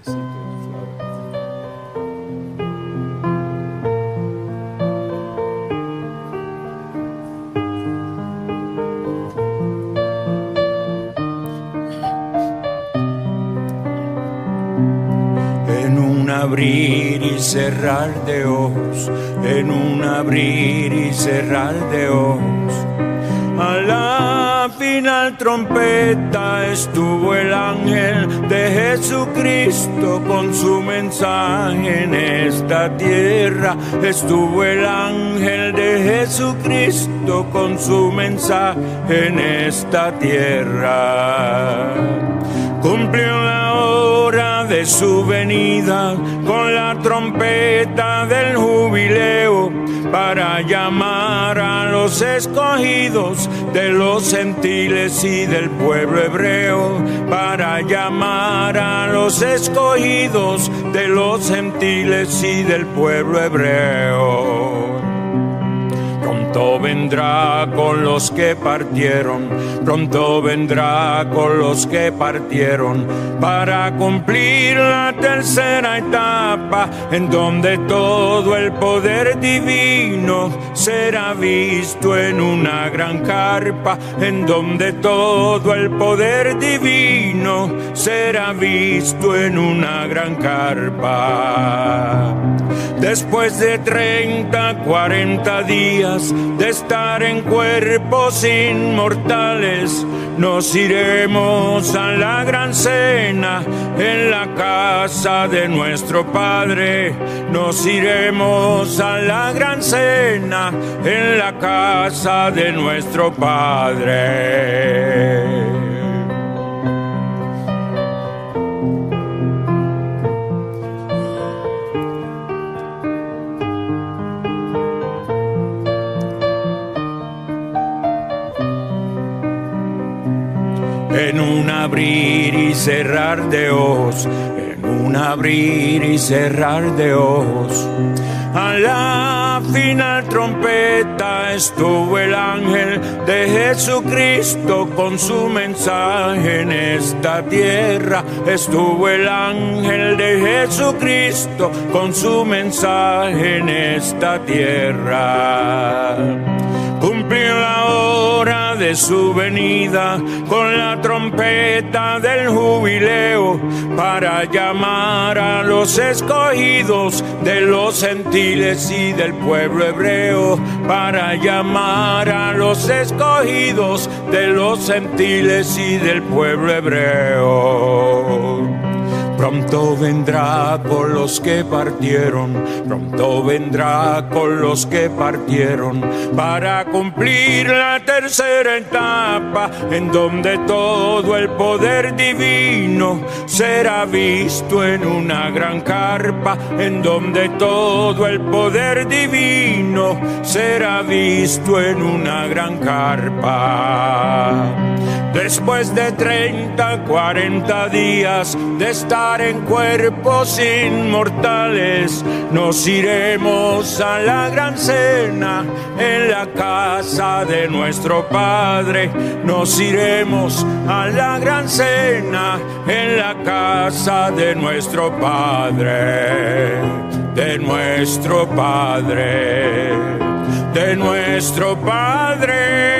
En un abrir y cerrar de ojos, en un abrir y cerrar de ojos, a la final trompeta estuvo el ángel de Jesucristo con su mensaje en esta tierra. Estuvo el ángel de Jesucristo con su mensaje en esta tierra. Cumplió la hora de su venida con la trompeta del jubileo para llamar a los escogidos de los gentiles y del pueblo hebreo, para llamar a los escogidos de los gentiles y del pueblo hebreo. Pronto vendrá con los que partieron, pronto vendrá con los que partieron, para cumplir la tercera etapa, en donde todo el poder divino será visto en una gran carpa, en donde todo el poder divino será visto en una gran carpa. Después de 30, 40 días de estar en cuerpos inmortales, nos iremos a la gran cena en la casa de nuestro Padre. Nos iremos a la gran cena en la casa de nuestro Padre. En un abrir y cerrar de ojos, en un abrir y cerrar de ojos, a la final trompeta estuvo el ángel de Jesucristo con su mensaje en esta tierra. Estuvo el ángel de Jesucristo con su mensaje en esta tierra. Cumplió la hora de su venida con la trompeta del jubileo para llamar a los escogidos de los gentiles y del pueblo hebreo, para llamar a los escogidos de los gentiles y del pueblo hebreo. Pronto vendrá con los que partieron, pronto vendrá con los que partieron, para cumplir la tercera etapa, en donde todo el poder divino será visto en una gran carpa, en donde todo el poder divino será visto en una gran carpa. Después de 30, 40 días de estar en cuerpos inmortales, nos iremos a la gran cena en la casa de nuestro Padre. Nos iremos a la gran cena en la casa de nuestro Padre, de nuestro Padre, de nuestro Padre.